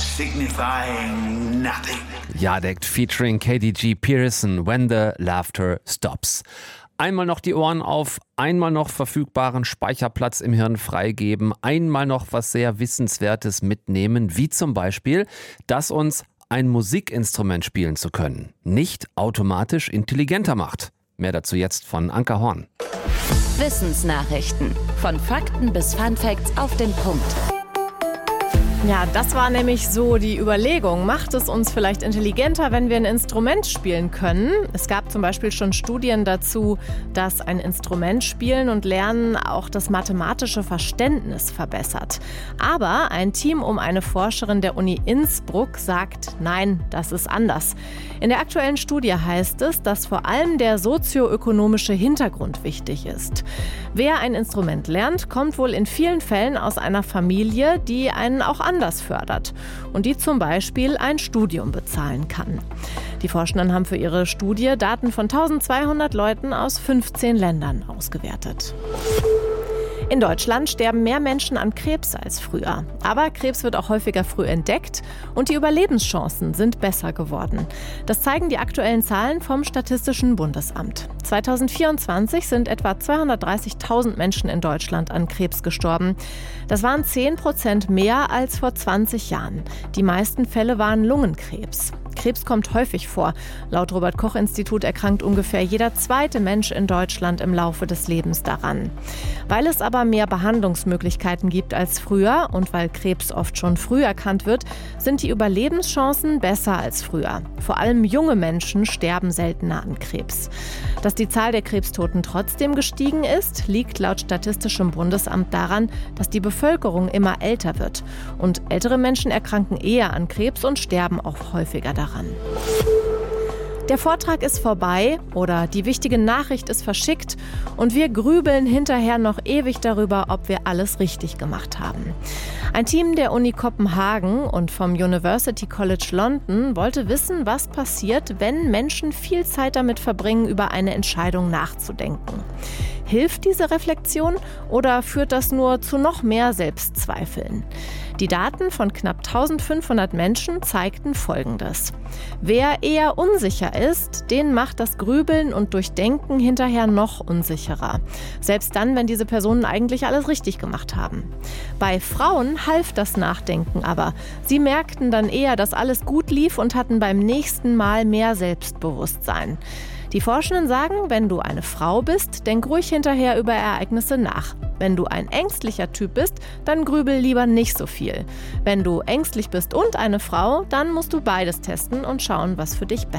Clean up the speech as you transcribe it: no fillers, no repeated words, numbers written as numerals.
signifying nothing. Jadek featuring KDG Pearson, When the Laughter Stops. Einmal noch die Ohren auf, einmal noch verfügbaren Speicherplatz im Hirn freigeben, einmal noch was sehr Wissenswertes mitnehmen, wie zum Beispiel, dass uns ein Musikinstrument spielen zu können nicht automatisch intelligenter macht. Mehr dazu jetzt von Anka Horn. Wissensnachrichten. Von Fakten bis Funfacts auf den Punkt. Ja, das war nämlich so die Überlegung. Macht es uns vielleicht intelligenter, wenn wir ein Instrument spielen können? Es gab zum Beispiel schon Studien dazu, dass ein Instrument spielen und lernen auch das mathematische Verständnis verbessert. Aber ein Team um eine Forscherin der Uni Innsbruck sagt, nein, das ist anders. In der aktuellen Studie heißt es, dass vor allem der sozioökonomische Hintergrund wichtig ist. Wer ein Instrument lernt, kommt wohl in vielen Fällen aus einer Familie, die einen auch anders fördert und die zum Beispiel ein Studium bezahlen kann. Die Forschenden haben für ihre Studie Daten von 1200 Leuten aus 15 Ländern ausgewertet. In Deutschland sterben mehr Menschen an Krebs als früher. Aber Krebs wird auch häufiger früh entdeckt und die Überlebenschancen sind besser geworden. Das zeigen die aktuellen Zahlen vom Statistischen Bundesamt. 2024 sind etwa 230.000 Menschen in Deutschland an Krebs gestorben. Das waren 10% mehr als vor 20 Jahren. Die meisten Fälle waren Lungenkrebs. Krebs kommt häufig vor. Laut Robert-Koch-Institut erkrankt ungefähr jeder zweite Mensch in Deutschland im Laufe des Lebens daran. Weil es aber mehr Behandlungsmöglichkeiten gibt als früher und weil Krebs oft schon früh erkannt wird, sind die Überlebenschancen besser als früher. Vor allem junge Menschen sterben seltener an Krebs. Dass die Zahl der Krebstoten trotzdem gestiegen ist, liegt laut Statistischem Bundesamt daran, dass die Bevölkerung immer älter wird. Und ältere Menschen erkranken eher an Krebs und sterben auch häufiger daran. Der Vortrag ist vorbei oder die wichtige Nachricht ist verschickt und wir grübeln hinterher noch ewig darüber, ob wir alles richtig gemacht haben. Ein Team der Uni Kopenhagen und vom University College London wollte wissen, was passiert, wenn Menschen viel Zeit damit verbringen, über eine Entscheidung nachzudenken. Hilft diese Reflexion oder führt das nur zu noch mehr Selbstzweifeln? Die Daten von knapp 1500 Menschen zeigten Folgendes. Wer eher unsicher ist, den macht das Grübeln und Durchdenken hinterher noch unsicherer. Selbst dann, wenn diese Personen eigentlich alles richtig gemacht haben. Bei Frauen half das Nachdenken aber. Sie merkten dann eher, dass alles gut lief und hatten beim nächsten Mal mehr Selbstbewusstsein. Die Forschenden sagen, wenn du eine Frau bist, denk ruhig hinterher über Ereignisse nach. Wenn du ein ängstlicher Typ bist, dann grübel lieber nicht so viel. Wenn du ängstlich bist und eine Frau, dann musst du beides testen und schauen, was für dich besser ist.